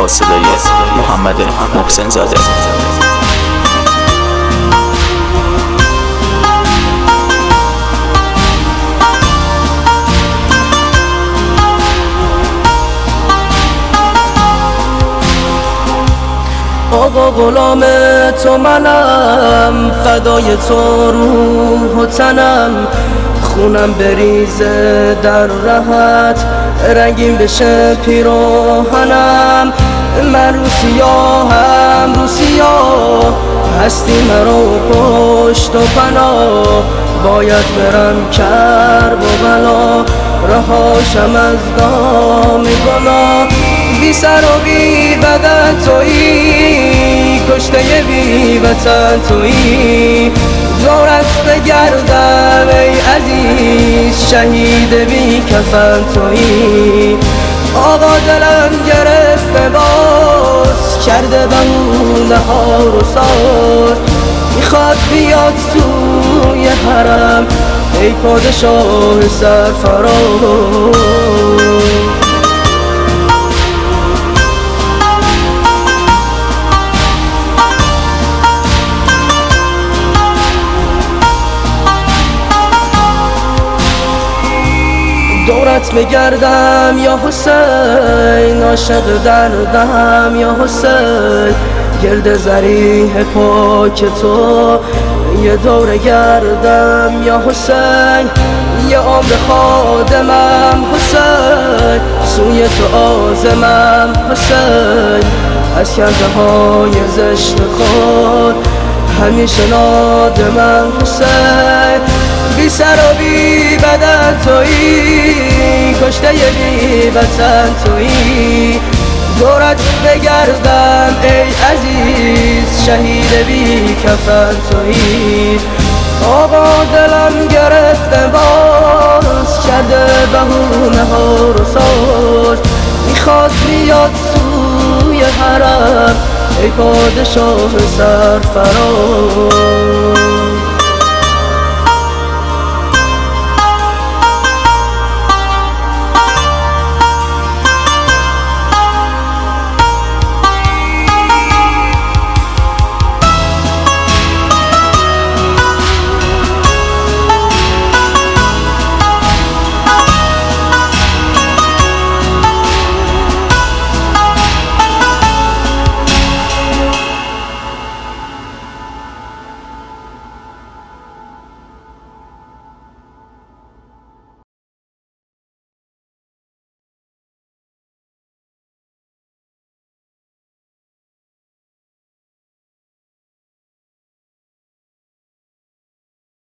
با صدای محمد محسن زاده. آقا غلام تو منم، فدای تو روح و تنم، خونم بریزه در رهت، رنگین بشه پیراهنم. من رو سیاهم، رو سیاه هستی مرا پشت و پناه، باید برم کرب و بلا، رهاشم از دام گناه. بی سر و بی بدن تویی، کشته بی وطن تویی، دورت بگردم ای عزیز، شهید بی کفن تویی. آقا دلم گرفته باز، کرده بهونه ها رو ساز، میخواد بیاد توی حرم ای پادشاه سرفراز. دورت بگردم یا حسین، عاشق دردم یا حسین، گرد زریح پاک تو یه دور گردم یا حسین. یه عمر خادمم حسین، سوی تو عازمم حسین، از کرده های زشت خود همیشه نادمم حسین. بی سر و بی بدن تویی، کشته بی وطن تویی، دورت بگردم ای عزیز، شهید بی کفن تویی. آقا دلم گرفته باز، کرده بهونه ها رو ساز، میخواد بیاد توی حرم ای پادشاه سرفراز.